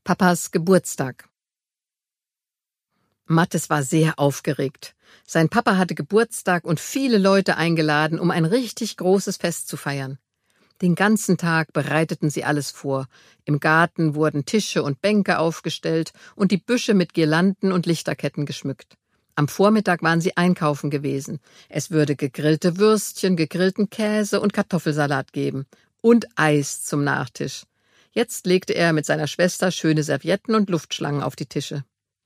Papas Geburtstag. Mathis war sehr aufgeregt. Sein Papa hatte Geburtstag und viele Leute eingeladen, um ein richtig großes Fest zu feiern. Den ganzen Tag bereiteten sie alles vor. Im Garten wurden Tische und Bänke aufgestellt und die Büsche mit Girlanden und Lichterketten geschmückt. Am Vormittag waren sie einkaufen gewesen. Es würde gegrillte Würstchen, gegrillten Käse und Kartoffelsalat geben. Und Eis zum Nachtisch. Jetzt legte er mit seiner Schwester schöne Servietten und Luftschlangen auf die Tische.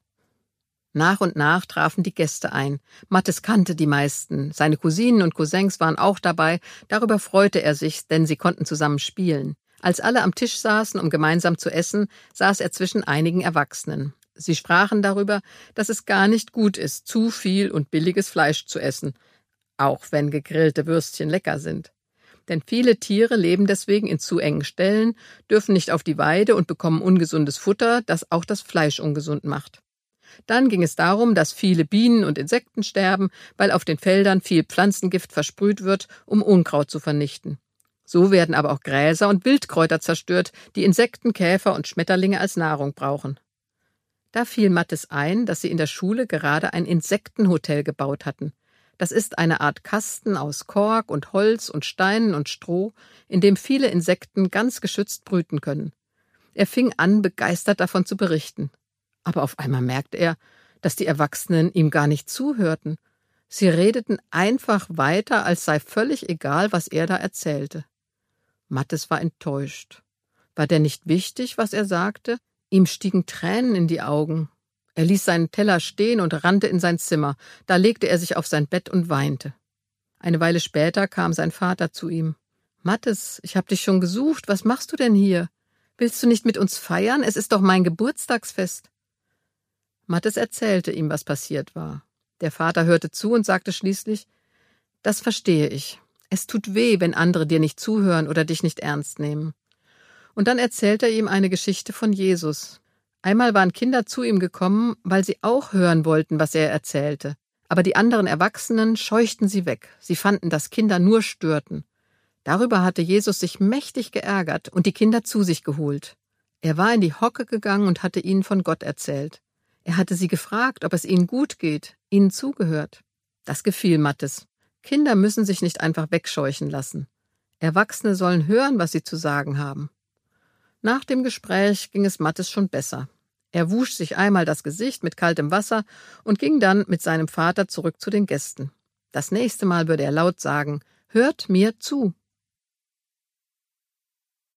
Nach und nach trafen die Gäste ein. Mathis kannte die meisten. Seine Cousinen und Cousins waren auch dabei. Darüber freute er sich, denn sie konnten zusammen spielen. Als alle am Tisch saßen, um gemeinsam zu essen, saß er zwischen einigen Erwachsenen. Sie sprachen darüber, dass es gar nicht gut ist, zu viel und billiges Fleisch zu essen, auch wenn gegrillte Würstchen lecker sind. Denn viele Tiere leben deswegen in zu engen Ställen, dürfen nicht auf die Weide und bekommen ungesundes Futter, das auch das Fleisch ungesund macht. Dann ging es darum, dass viele Bienen und Insekten sterben, weil auf den Feldern viel Pflanzengift versprüht wird, um Unkraut zu vernichten. So werden aber auch Gräser und Wildkräuter zerstört, die Insekten, Käfer und Schmetterlinge als Nahrung brauchen. Da fiel Mathis ein, dass sie in der Schule gerade ein Insektenhotel gebaut hatten. Das ist eine Art Kasten aus Kork und Holz und Steinen und Stroh, in dem viele Insekten ganz geschützt brüten können. Er fing an, begeistert davon zu berichten. Aber auf einmal merkte er, dass die Erwachsenen ihm gar nicht zuhörten. Sie redeten einfach weiter, als sei völlig egal, was er da erzählte. Mathis war enttäuscht. War denn nicht wichtig, was er sagte? Ihm stiegen Tränen in die Augen. Er ließ seinen Teller stehen und rannte in sein Zimmer. Da legte er sich auf sein Bett und weinte. Eine Weile später kam sein Vater zu ihm. »Mathis, ich habe dich schon gesucht. Was machst du denn hier? Willst du nicht mit uns feiern? Es ist doch mein Geburtstagsfest.« Mathis erzählte ihm, was passiert war. Der Vater hörte zu und sagte schließlich, »Das verstehe ich. Es tut weh, wenn andere dir nicht zuhören oder dich nicht ernst nehmen.« Und dann erzählte er ihm eine Geschichte von Jesus. Einmal waren Kinder zu ihm gekommen, weil sie auch hören wollten, was er erzählte. Aber die anderen Erwachsenen scheuchten sie weg. Sie fanden, dass Kinder nur störten. Darüber hatte Jesus sich mächtig geärgert und die Kinder zu sich geholt. Er war in die Hocke gegangen und hatte ihnen von Gott erzählt. Er hatte sie gefragt, ob es ihnen gut geht, ihnen zugehört. Das gefiel Mathis. Kinder müssen sich nicht einfach wegscheuchen lassen. Erwachsene sollen hören, was sie zu sagen haben. Nach dem Gespräch ging es Mathis schon besser. Er wusch sich einmal das Gesicht mit kaltem Wasser und ging dann mit seinem Vater zurück zu den Gästen. Das nächste Mal würde er laut sagen, »Hört mir zu!«